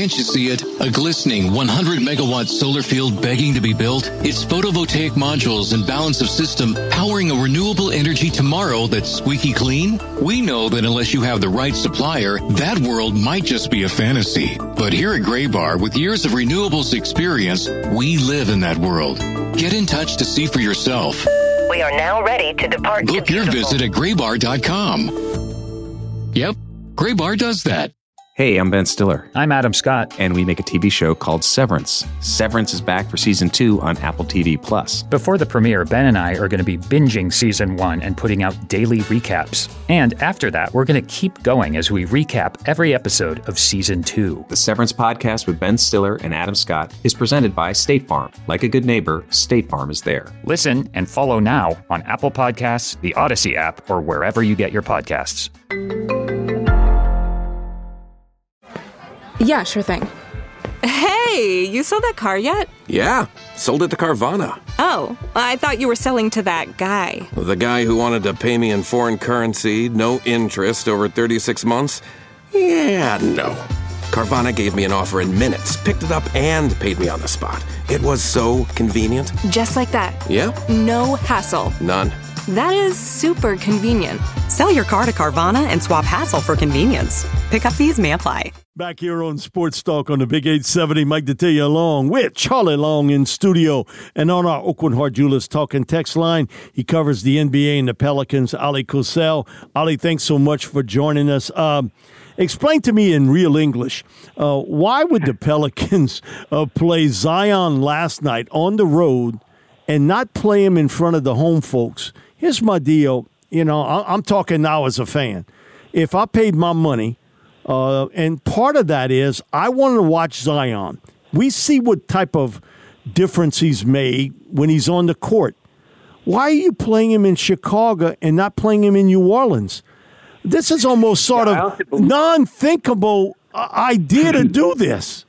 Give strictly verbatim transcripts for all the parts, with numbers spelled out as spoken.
Can't you see it? A glistening one hundred megawatt solar field begging to be built? It's photovoltaic modules and balance of system powering a renewable energy tomorrow that's squeaky clean? We know that unless you have the right supplier, that world might just be a fantasy. But here at Graybar, with years of renewables experience, we live in that world. Get in touch to see for yourself. We are now ready to depart. Book your visit at graybar dot com. Yep, Graybar does that. Hey, I'm Ben Stiller. I'm Adam Scott. And we make a T V show called Severance. Severance is back for season two on Apple T V Plus. Before the premiere, Ben and I are going to be binging season one and putting out daily recaps. And after that, we're going to keep going as we recap every episode of season two. The Severance podcast with Ben Stiller and Adam Scott is presented by State Farm. Like a good neighbor, State Farm is there. Listen and follow now on Apple Podcasts, the Odyssey app, or wherever you get your podcasts. Yeah, sure thing. Hey, you sold that car yet? Yeah, sold it to Carvana. Oh, I thought you were selling to that guy. The guy who wanted to pay me in foreign currency, no interest, over thirty-six months? Yeah, no. Carvana gave me an offer in minutes, picked it up, and paid me on the spot. It was so convenient. Just like that. Yeah. No hassle. None. That is super convenient. Sell your car to Carvana and swap hassle for convenience. Pickup fees may apply. Back here on Sports Talk on the Big eight seventy, Mike Detillier along with Charlie Long in studio. And on our Aucoin Hart Jewelers Talking text line, he covers the N B A and the Pelicans, Ali Kosel. Ali, thanks so much for joining us. Um, explain to me in real English, uh, why would the Pelicans uh, play Zion last night on the road and not play him in front of the home folks? Here's my deal. You know, I'm talking now as a fan. If I paid my money, Uh, and part of that is I wanted to watch Zion. We see what type of difference he's made when he's on the court. Why are you playing him in Chicago and not playing him in New Orleans? This is almost sort yeah, of non-thinkable uh, idea to do this.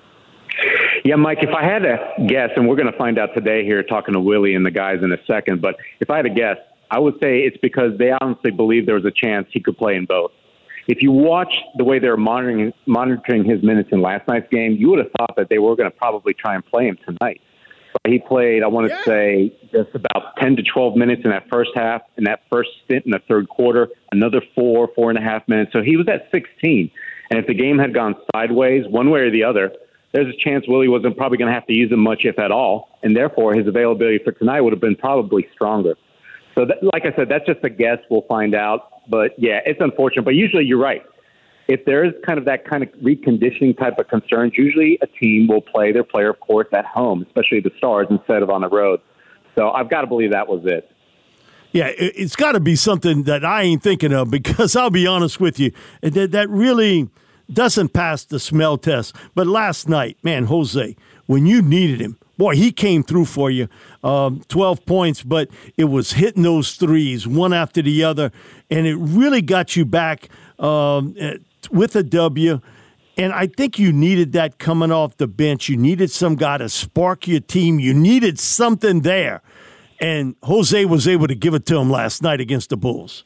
Yeah, Mike, if I had to guess, and we're going to find out today here talking to Willie and the guys in a second, but if I had to guess, I would say it's because they honestly believe there was a chance he could play in both. If you watch the way they were monitoring monitoring his minutes in last night's game, you would have thought that they were going to probably try and play him tonight. But he played, I want to yeah. say, just about ten to twelve minutes in that first half, in that first stint in the third quarter, another four, four and a half minutes. So he was at sixteen. And if the game had gone sideways, one way or the other, there's a chance Willie wasn't probably going to have to use him much, if at all. And therefore, his availability for tonight would have been probably stronger. So, that, like I said, that's just a guess. We'll find out. But, yeah, it's unfortunate. But usually you're right. If there is kind of that kind of reconditioning type of concerns, usually a team will play their player, of course, at home, especially the Stars, instead of on the road. So I've got to believe that was it. Yeah, it's got to be something that I ain't thinking of, because I'll be honest with you, that, that really doesn't pass the smell test. But last night, man, Jose, when you needed him, boy, he came through for you. Um, twelve points, but it was hitting those threes one after the other, and it really got you back um, with a W. And I think you needed that coming off the bench. You needed some guy to spark your team. You needed something there. And Jose was able to give it to him last night against the Bulls.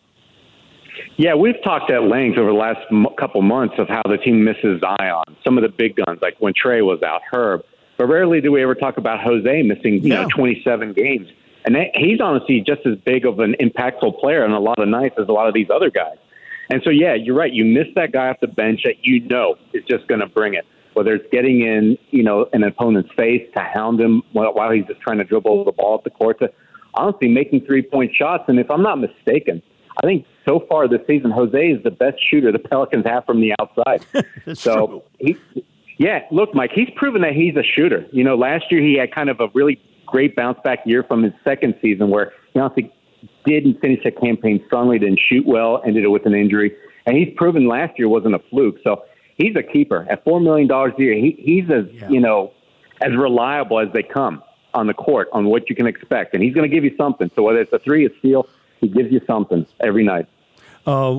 Yeah, we've talked at length over the last m- couple months of how the team misses Zion. Some of the big guns, like when Trey was out, Herb. But rarely do we ever talk about Jose missing, you yeah. know, twenty-seven games. And that, he's honestly just as big of an impactful player on a lot of nights as a lot of these other guys. And so, yeah, you're right. You miss that guy off the bench that you know is just going to bring it, whether it's getting in, you know, an opponent's face to hound him while, while he's just trying to dribble the ball up the court, to honestly making three-point shots. And if I'm not mistaken, I think so far this season, Jose is the best shooter the Pelicans have from the outside. so he. Yeah, look, Mike, he's proven that he's a shooter. You know, last year he had kind of a really great bounce-back year from his second season where he honestly didn't finish the campaign strongly, didn't shoot well, ended it with an injury. And he's proven last year wasn't a fluke. So he's a keeper. At four million dollars a year, he, he's as, yeah. you know, as reliable as they come on the court on what you can expect. And he's going to give you something. So whether it's a three, a steal, he gives you something every night. Uh,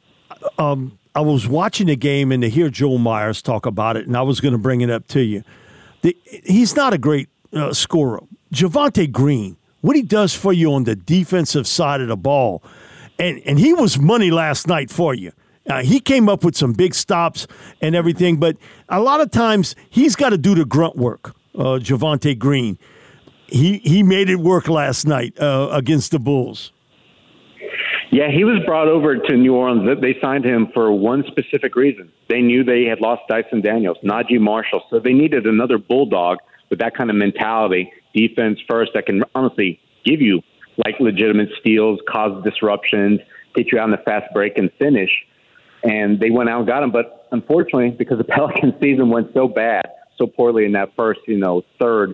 um. I was watching the game and to hear Joel Myers talk about it, and I was going to bring it up to you. The, he's not a great uh, scorer. Javonte Green, what he does for you on the defensive side of the ball, and, and he was money last night for you. Uh, he came up with some big stops and everything, but a lot of times he's got to do the grunt work, uh, Javonte Green. He he made it work last night uh, against the Bulls. Yeah, he was brought over to New Orleans. They signed him for one specific reason. They knew they had lost Dyson Daniels, Najee Marshall, so they needed another bulldog with that kind of mentality, defense first, that can honestly give you like legitimate steals, cause disruptions, get you out in the fast break and finish. And they went out and got him. But unfortunately, because the Pelicans season went so bad, so poorly in that first, you know, third,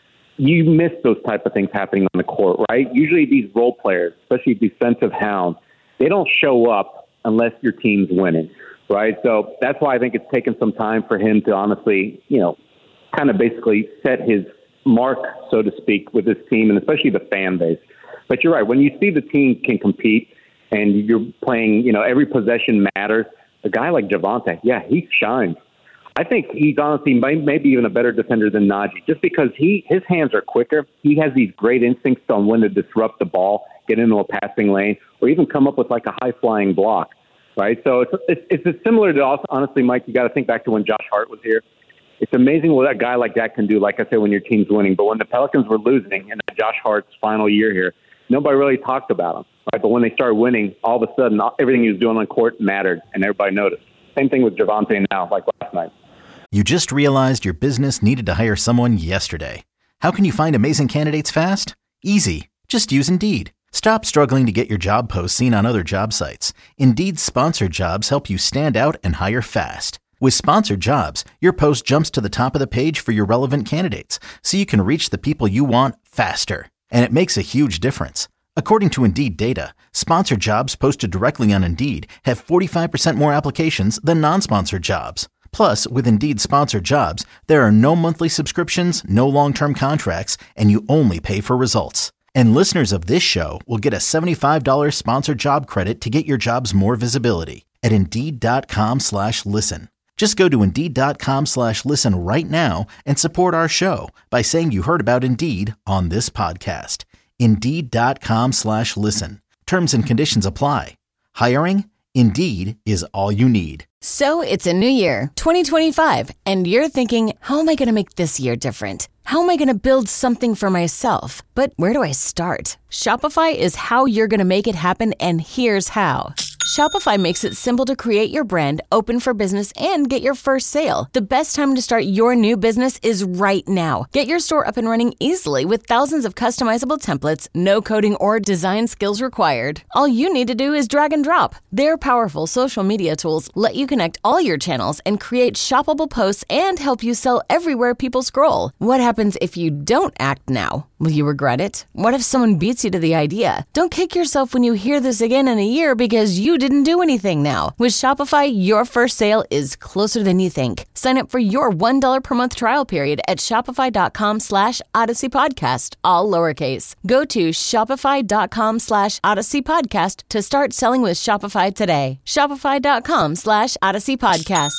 you miss those type of things happening on the court, right? Usually these role players, especially defensive hounds, they don't show up unless your team's winning, right? So that's why I think it's taken some time for him to honestly, you know, kind of basically set his mark, so to speak, with his team and especially the fan base. But you're right. When you see the team can compete and you're playing, you know, every possession matters, a guy like Javonte, yeah, he shines. I think he's honestly maybe even a better defender than Najee, just because he his hands are quicker. He has these great instincts on when to disrupt the ball, get into a passing lane, or even come up with like a high-flying block, right? So it's it's, it's similar to, also, honestly, Mike, you got to think back to when Josh Hart was here. It's amazing what a guy like that can do, like I said, when your team's winning. But when the Pelicans were losing in Josh Hart's final year here, nobody really talked about him, right? But when they started winning, all of a sudden, everything he was doing on court mattered, and everybody noticed. Same thing with Javonte now, like last night. You just realized your business needed to hire someone yesterday. How can you find amazing candidates fast? Easy. Just use Indeed. Stop struggling to get your job posts seen on other job sites. Indeed's sponsored jobs help you stand out and hire fast. With sponsored jobs, your post jumps to the top of the page for your relevant candidates, so you can reach the people you want faster. And it makes a huge difference. According to Indeed data, sponsored jobs posted directly on Indeed have forty-five percent more applications than non-sponsored jobs. Plus, with Indeed sponsored jobs, there are no monthly subscriptions, no long-term contracts, and you only pay for results. And listeners of this show will get a seventy-five dollars sponsored job credit to get your jobs more visibility at Indeed.com slash listen. Just go to Indeed.com slash listen right now and support our show by saying you heard about Indeed on this podcast. Indeed.com slash listen. Terms and conditions apply. Hiring? Indeed is all you need. So it's a new year, twenty twenty-five, and you're thinking, how am I going to make this year different? How am I going to build something for myself? But where do I start? Shopify is how you're going to make it happen, and here's how. Shopify makes it simple to create your brand, open for business, and get your first sale. The best time to start your new business is right now. Get your store up and running easily with thousands of customizable templates, no coding or design skills required. All you need to do is drag and drop. Their powerful social media tools let you connect all your channels and create shoppable posts and help you sell everywhere people scroll. What happens if you don't act now? Will you regret it? What if someone beats you to the idea? Don't kick yourself when you hear this again in a year because you didn't do anything now. With Shopify, your first sale is closer than you think. Sign up for your one dollar per month trial period at shopify.com slash Odyssey Podcast, all lowercase. Go to shopify.com slash Odyssey Podcast to start selling with Shopify today. Shopify.com slash Odyssey Podcast.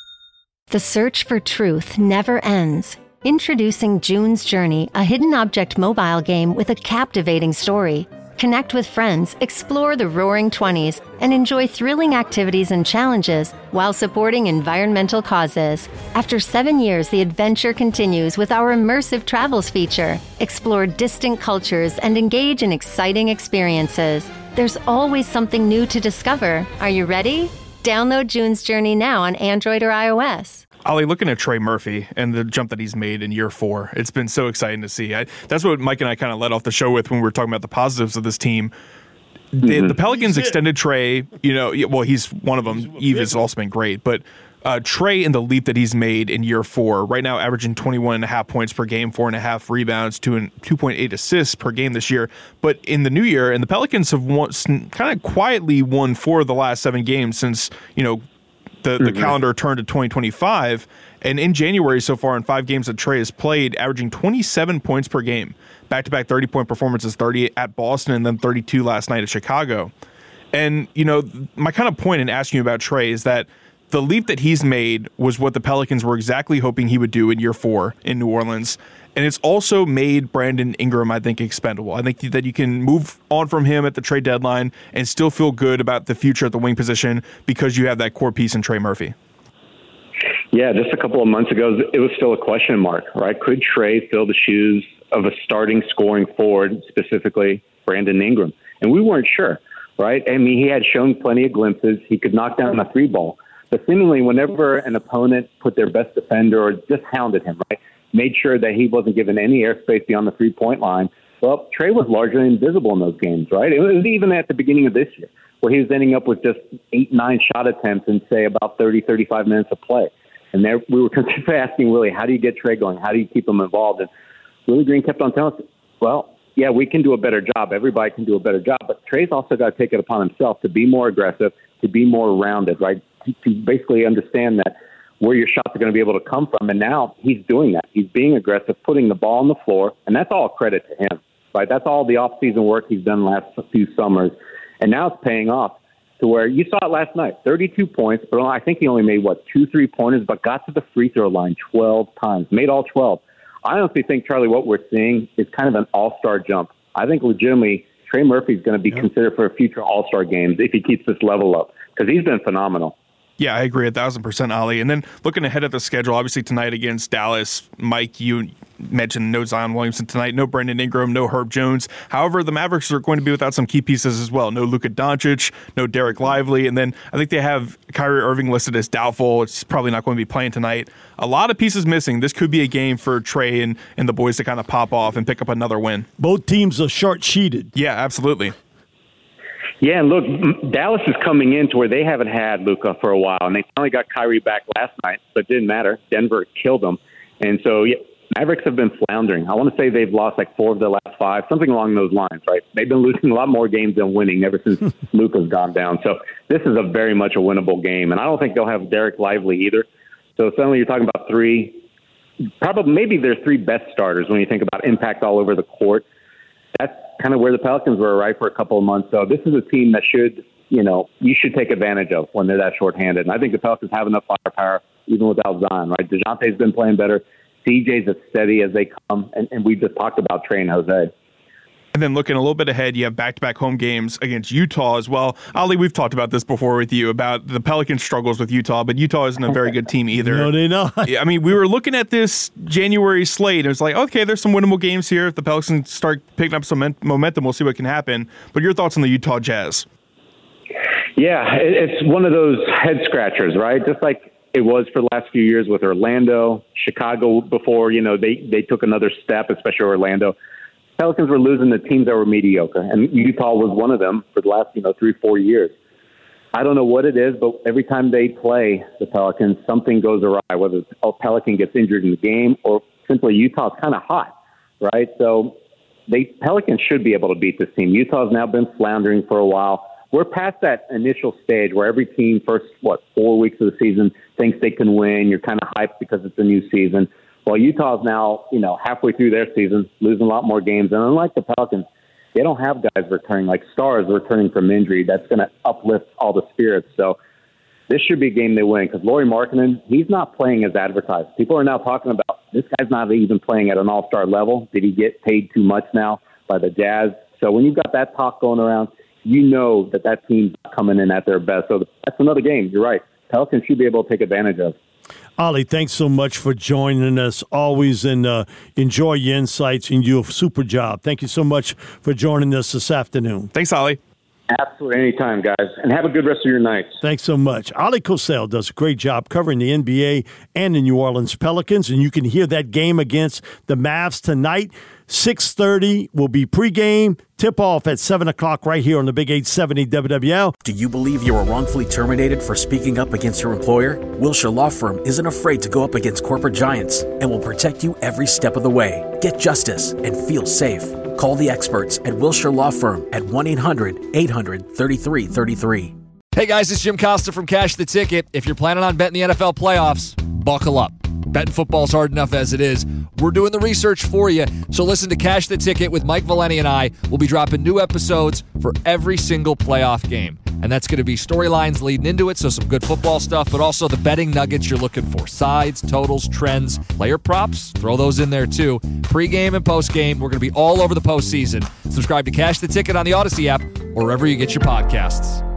The search for truth never ends. Introducing June's Journey, a hidden object mobile game with a captivating story. Connect with friends, explore the Roaring Twenties, and enjoy thrilling activities and challenges while supporting environmental causes. After seven years, the adventure continues with our immersive travels feature. Explore distant cultures and engage in exciting experiences. There's always something new to discover. Are you ready? Download June's Journey now on Android or iOS. Ollie, looking at Trey Murphy and the jump that he's made in year four, it's been so exciting to see. I, that's what Mike and I kind of led off the show with when we were talking about the positives of this team. The, mm-hmm. the Pelicans extended Trey, you know, well, he's one of them. Eve has also been great, but uh, Trey and the leap that he's made in year four, right now averaging twenty-one and a half points per game, four and a half rebounds, two and two point eight assists per game this year. But in the new year, and the Pelicans have won, kind of quietly won four of the last seven games since, you know, The, the mm-hmm. calendar turned to twenty twenty-five, and in January so far in five games that Trey has played, averaging twenty-seven points per game, back-to-back thirty-point performances, thirty at Boston and then thirty-two last night at Chicago. And, you know, my kind of point in asking you about Trey is that the leap that he's made was what the Pelicans were exactly hoping he would do in year four in New Orleans. And it's also made Brandon Ingram, I think, expendable. I think that you can move on from him at the trade deadline and still feel good about the future at the wing position because you have that core piece in Trey Murphy. Yeah, just a couple of months ago, it was still a question mark, right? Could Trey fill the shoes of a starting scoring forward, specifically Brandon Ingram? And we weren't sure, right? I mean, he had shown plenty of glimpses. He could knock down a three ball. But seemingly, whenever an opponent put their best defender or just hounded him, right, made sure that he wasn't given any airspace beyond the three-point line, well, Trey was largely invisible in those games, right? It was even at the beginning of this year, where he was ending up with just eight, nine shot attempts in, say, about thirty, thirty-five minutes of play. And there we were consistently asking, Willie, how do you get Trey going? How do you keep him involved? And Willie Green kept on telling us, well, yeah, we can do a better job. Everybody can do a better job. But Trey's also got to take it upon himself to be more aggressive, to be more rounded, right? To, to basically understand that where your shots are going to be able to come from. And now he's doing that. He's being aggressive, putting the ball on the floor. And that's all credit to him, right? That's all the off-season work he's done the last few summers. And now it's paying off to where you saw it last night, thirty-two points, but I think he only made, what, two three-pointers, but got to the free throw line twelve times, made all twelve. I honestly think, Charlie, what we're seeing is kind of an all-star jump. I think legitimately Trey Murphy's going to be yep. considered for future all-star games if he keeps this level up, because he's been phenomenal. Yeah, I agree a thousand percent, Ali. And then looking ahead at the schedule, obviously tonight against Dallas, Mike, you mentioned no Zion Williamson tonight, no Brandon Ingram, no Herb Jones. However, the Mavericks are going to be without some key pieces as well. No Luka Doncic, no Derek Lively. And then I think they have Kyrie Irving listed as doubtful. It's probably not going to be playing tonight. A lot of pieces missing. This could be a game for Trey and, and the boys to kind of pop off and pick up another win. Both teams are short-sheeted. Yeah, absolutely. Yeah, and look, Dallas is coming in to where they haven't had Luka for a while, and they finally got Kyrie back last night, but it didn't matter. Denver killed them. And so yeah, Mavericks have been floundering. I want to say they've lost like four of their last five, something along those lines, right? They've been losing a lot more games than winning ever since Luka's gone down. So this is a very much a winnable game, and I don't think they'll have Derek Lively either. So suddenly you're talking about three, probably maybe their three best starters when you think about impact all over the court. That's kind of where the Pelicans were, right, for a couple of months. So this is a team that should, you know, you should take advantage of when they're that shorthanded. And I think the Pelicans have enough firepower even without Zion, right? DeJounte's been playing better. C J's as steady as they come. And, and we just talked about Trey and Jose. And then looking a little bit ahead, you have back-to-back home games against Utah as well. Ali, we've talked about this before with you about the Pelicans' struggles with Utah, but Utah isn't a very good team either. No, they're not. I mean, we were looking at this January slate. It was like, okay, there's some winnable games here. If the Pelicans start picking up some momentum, we'll see what can happen. But your thoughts on the Utah Jazz? Yeah, it's one of those head-scratchers, right? Just like it was for the last few years with Orlando, Chicago before, you know, they, they took another step, especially Orlando. Pelicans were losing to teams that were mediocre, and Utah was one of them for the last, you know, three, four years. I don't know what it is, but every time they play the Pelicans, something goes awry, whether a Pelican gets injured in the game or simply Utah's kind of hot, right? So they Pelicans should be able to beat this team. Utah's now been floundering for a while. We're past that initial stage where every team first, what, four weeks of the season thinks they can win. You're kind of hyped because it's a new season. Well, Utah's now, you know, halfway through their season, losing a lot more games. And unlike the Pelicans, they don't have guys returning, like stars returning from injury. That's going to uplift all the spirits. So this should be a game they win because Lauri Markkanen, he's not playing as advertised. People are now talking about this guy's not even playing at an all-star level. Did he get paid too much now by the Jazz? So when you've got that talk going around, you know that that team's coming in at their best. So that's another game. You're right. Pelicans should be able to take advantage of. Ali, thanks so much for joining us always, and uh, enjoy your insights and your super job. Thank you so much for joining us this afternoon. Thanks, Ali. Absolutely. Anytime, guys. And have a good rest of your night. Thanks so much. Ali Kosel does a great job covering the N B A and the New Orleans Pelicans, and you can hear that game against the Mavs tonight. six thirty will be pregame. Tip-off at seven o'clock right here on the Big eight seventy W W L. Do you believe you were wrongfully terminated for speaking up against your employer? Wilshire Law Firm isn't afraid to go up against corporate giants and will protect you every step of the way. Get justice and feel safe. Call the experts at Wilshire Law Firm at one eight hundred eight hundred thirty-three thirty-three. Hey guys, it's Jim Costa from Cash the Ticket. If you're planning on betting the N F L playoffs, buckle up. Betting football's hard enough as it is. We're doing the research for you, so listen to Cash the Ticket with Mike Valeni and I. We'll be dropping new episodes for every single playoff game. and that's going to be storylines leading into it, so some good football stuff, but also the betting nuggets you're looking for. Sides, totals, trends, player props, throw those in there too. Pre-game and post-game, we're going to be all over the postseason. Subscribe to Cash the Ticket on the Odyssey app or wherever you get your podcasts.